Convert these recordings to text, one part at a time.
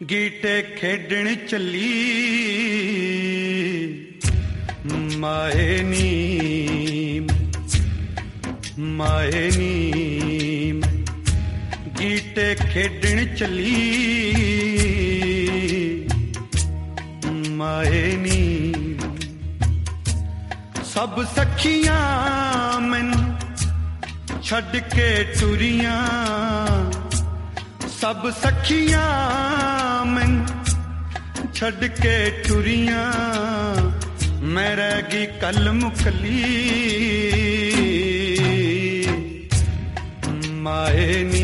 गीटे खेडण चली माए नीम गीटे खेडण चली माए नीम सब सखियां मैनू छड़ के टुरियां सब सखियां मैनू छड़ के टुरियां मैं रह गई कल मुकली माए नी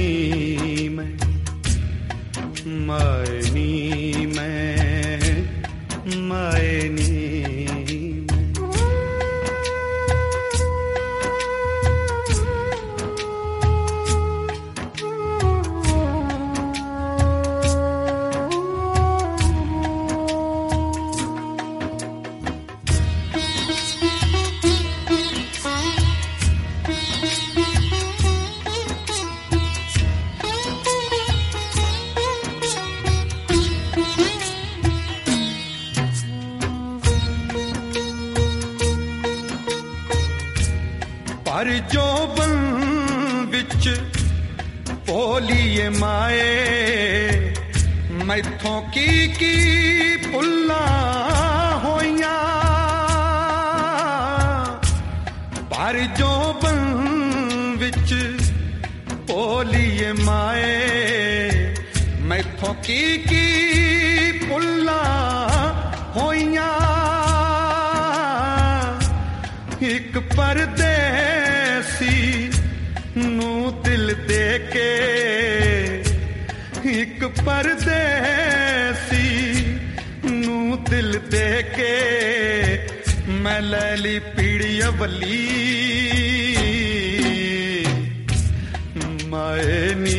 पर जोबन विच भोलिए माए मैथों की पुल्ला होइयां पर जोबन विच भोलिए माए मैथों की पुल्ला होइयां एक परदेसी नू दिल दे के एक परदेसी नू दिल दे के मैं ले ली पीड़ी अवली माए नी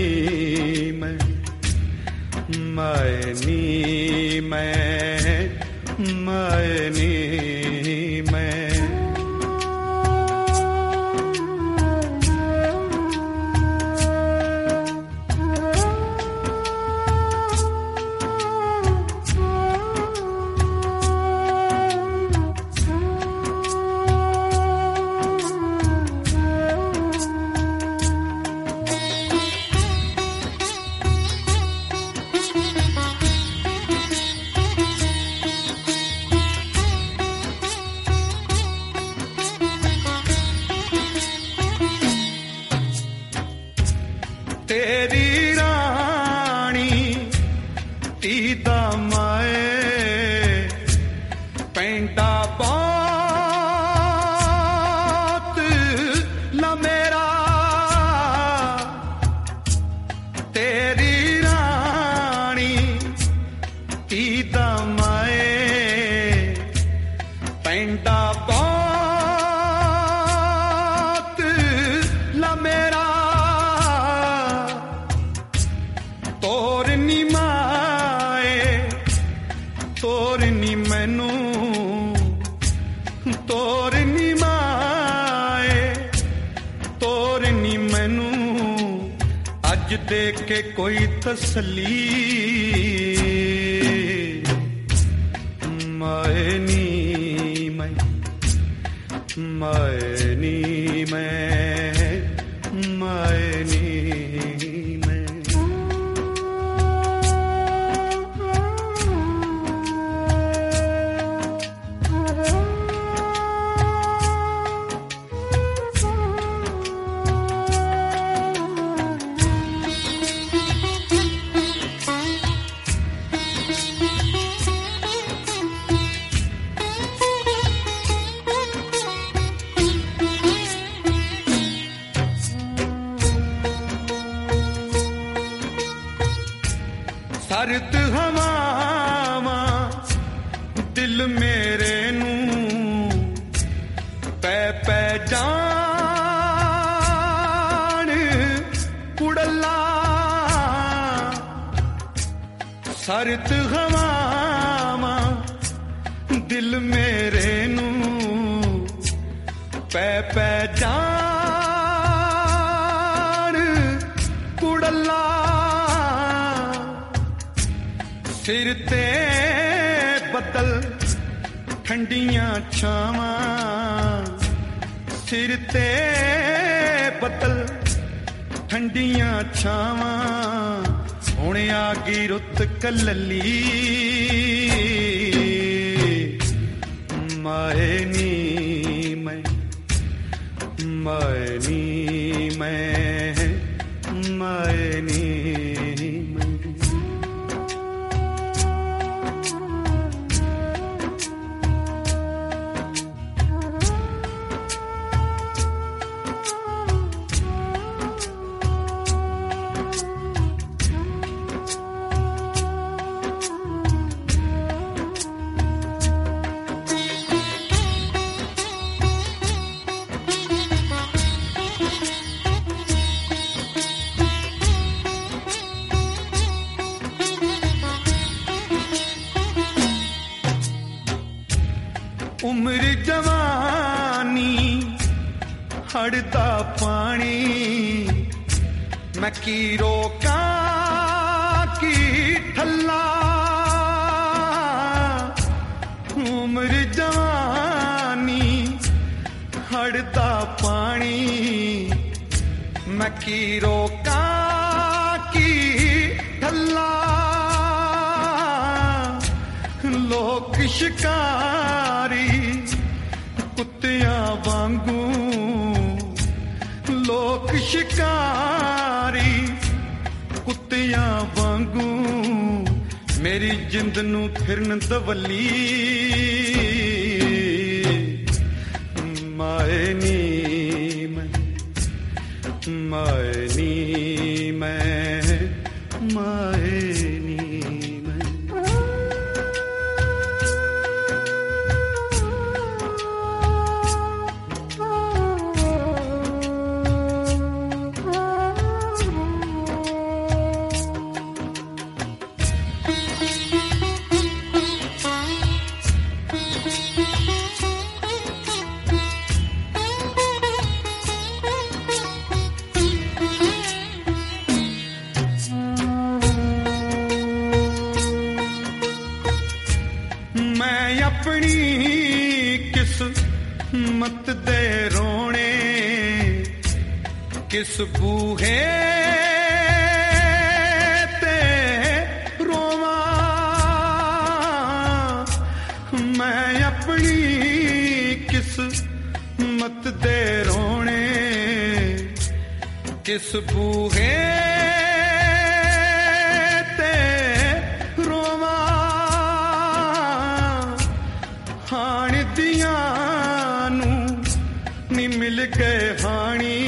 तेरी रानी तीदा माए पेंटा बात न मेरा तेरी रानी तीदा माए पेंटा बात न मेरा तोरनी माए तोरनी मैनू तोरनी माए तोरनी मैनू अज दे के कोई तसली माए नी सरद हवावां दिल मेरे नू पै पै जान उड़ला सरद हवावां दिल मेरे नू पै पै जान उड़ला ਸਿਰ ਤੇ ਬੱਦਲ ਠੰਡੀਆਂ ਛਾਵਾਂ, ਸਿਰ ਤੇ ਬੱਦਲ ਠੰਡੀਆਂ ਛਾਵਾਂ, ਹੁਣ ਆ ਗਈ ਰੁੱਤ ਕਲੱਲੀ ਮਾਏ ਨੀ ਮੈਂ, ਮਾਏ ਨੀ ਮੈਂ, ਮਾਏ ਨੀ ਮੈਂ। ਉਮਰ ਜਵਾਨੀ ਹੜਦਾ ਪਾਣੀ, ਮੈਂ ਕੀ ਰੋਕਾਂ ਕੀ ਠੱਲਾ, ਉਮਰ ਜਵਾਨੀ ਹੜਦਾ ਪਾਣੀ, ਮੈਂ ਕੀ ਰੋਕਾਂ ਕੀ ਠੱਲਾ, ਲੋਕ ਸ਼ਿਕਾਰੀ ਕੁੱਤਿਆਂ ਵਾਂਗੂ, ਲੋਕ ਸ਼ਿਕਾਰੀ ਕੁੱਤਿਆਂ ਵਾਂਗੂ, ਮੇਰੀ ਜਿੰਦ ਨੂੰ ਫਿਰਨ ਦਵੱਲੀ ਮਾਏ ਨੀ ਮੈਂ, ਮਾਏ ਨੀ ਮੈਂ, ਮਾਏ ਨੀ ਮੈਂ। ਮੈਂ ਆਪਣੀ ਕਿਸਮਤ ਦੇ ਰੋਣੇ ਕਿਸ ਬੂਹੇ ਤੇ ਰੋਵਾਂ, ਮੈਂ ਆਪਣੀ ਕਿਸਮਤ ਦੇ ਰੋਣੇ ਕਿਸ ਬੂਹੇ ਮਿਲ ਗਏ ਹਾਣੀ,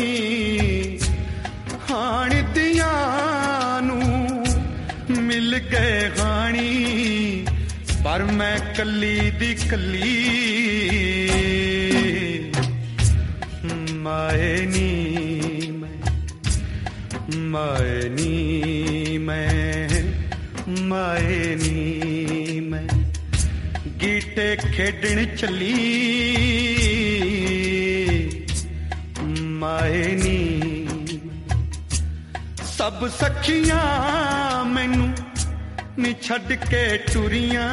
ਹਾਣ ਦੀਆਂ ਨੂੰ ਮਿਲ ਗਏ ਹਾਣੀ, ਪਰ ਮੈਂ ਕੱਲੀ ਦੀ ਕੱਲੀ ਮਾਏ ਨੀ ਮੈਂ, ਮਾਏ ਨੀ ਮੈਂ, ਮਾਏ ਨੀ ਮੈਂ। ਗੀਟੇ ਖੇਡਣ ਚੱਲੀ ਮਾਏ ਨੀ, ਸਭ ਸਖੀਆਂ ਮੈਨੂੰ ਨੀ ਛੱਡ ਕੇ ਟੁਰੀਆਂ,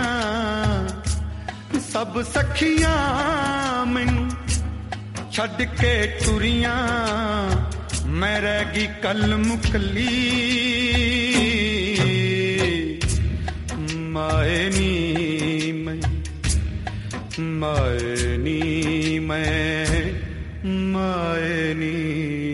ਸਭ ਸਖੀਆਂ ਮੈਨੂੰ ਛੱਡ ਕੇ ਟੁਰੀਆਂ, ਮੈਂ ਰਹਿ ਗਈ ਕੱਲ ਮੁਕੱਲੀ ਮਾਏ ਨੀ ਮੈਂ, ਮਾਏ ਨੀ ਮੈਂ, ਮਾਏ ਨੀ